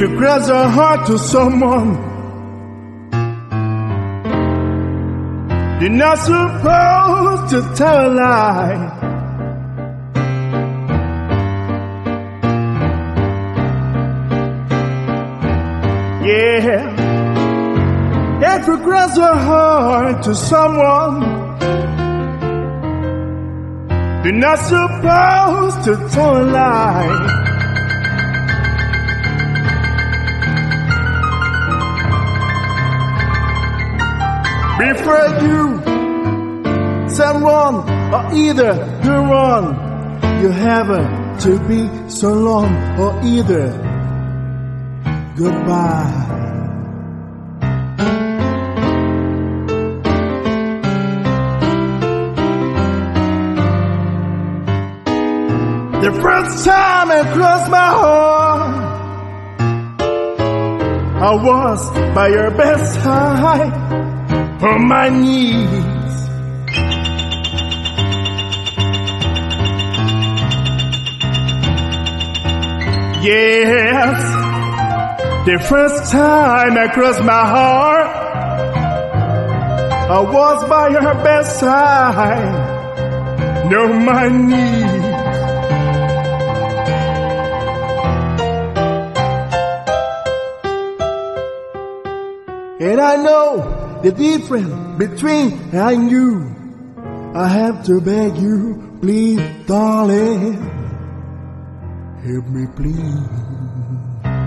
If you cross your heart to someone, you're not supposed to tell a lie. Yeah. If you cross your heart to someone, you're not supposed to tell a lie. Before you, someone, or either the one, you have to be so long, or either goodbye. The first time I crossed my heart, I was by your bedside, on my knees. Yes, the first time I crossed my heart, I was by your bedside, on my knees. And I know the difference between I and you. I have to beg you, please, darling, help me please.